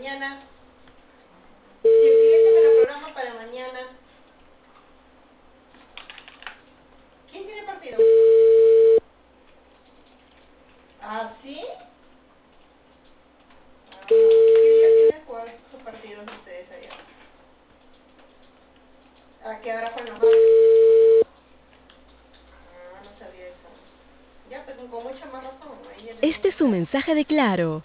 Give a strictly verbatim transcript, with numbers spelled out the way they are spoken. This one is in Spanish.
mañana. Si el cliente me lo programa para mañana. ¿Quién tiene partido? ¿Ah, sí? Ah, ¿qué día tienen jugar sus partidos ustedes allá? ¿A qué hora juegan los dos? Ah, no sabía eso. Ya, pues con mucha más razón. Ahí ya Este tenemos es un claro. mensaje de Claro.